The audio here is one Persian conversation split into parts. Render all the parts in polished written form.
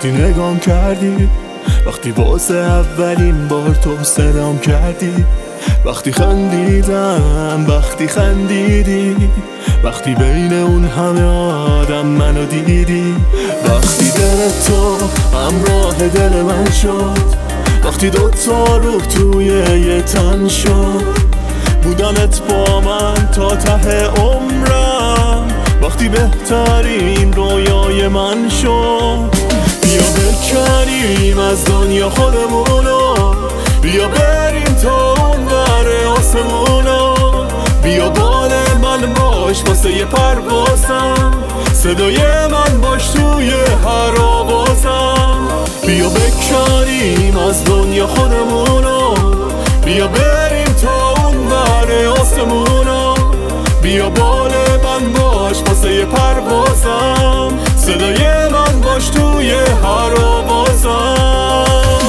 وقتی نگام کردی، وقتی واسه اولین بار تو صدام کردی، وقتی خندیدم، وقتی خندیدی، وقتی بین اون همه آدم منو دیدی، وقتی دل تو همراه دل من شد، وقتی دوتا روح توی یه تن شد، بودنت با من تا ته عمرم، وقتی بهترین رویای من شد. بیا بکنیم از دنیا خودمونو، بیا بریم تا اون بر آسمونو، بیا بال من باش واسه یه پروازم، صدای من باش توی هر آوازم. بیا بکنیم از دنیا خودمونو، بیا بریم تا اون بر آسمونو، بیا بال من باش واسه یه پروازم، صدای من باش توی هر آوازم.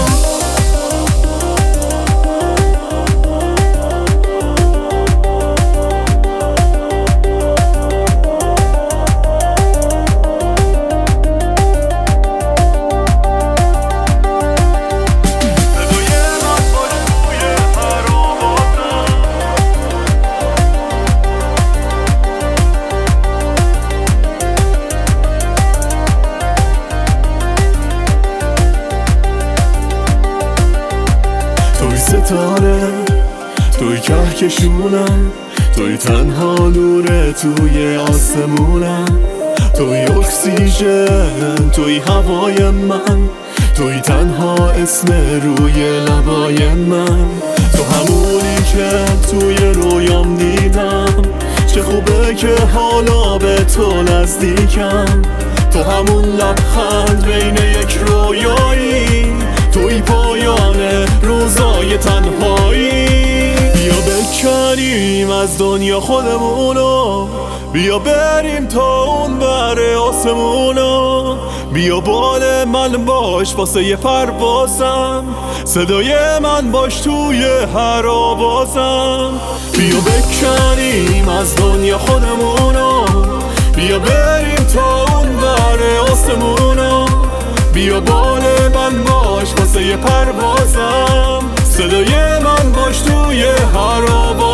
توی ستاره، توی کهکشونم، توی تنها نوره توی آسمونم، توی اکسیژن، توی هوای من، توی تنها اسم روی لبای من، تو همونی که توی رویام دیدم، چه خوبه که حالا به تو نزدیکم، تو همون لبخند بین یک رویایی، توی پایان روزای تنهایی. بیا بکنیم از دنیا خودمونو، بیا بریم تا اون بر آسمونو، بیا بال من باش واسه یه پروازم، صدای من باش توی هر آوازم. بیا بکنیم از دنیا خودمونو، بیا بریم تا اون بر آسمونو، بیا بال من باش واسه یه پروازم، صدای من باش توی هر آوازم.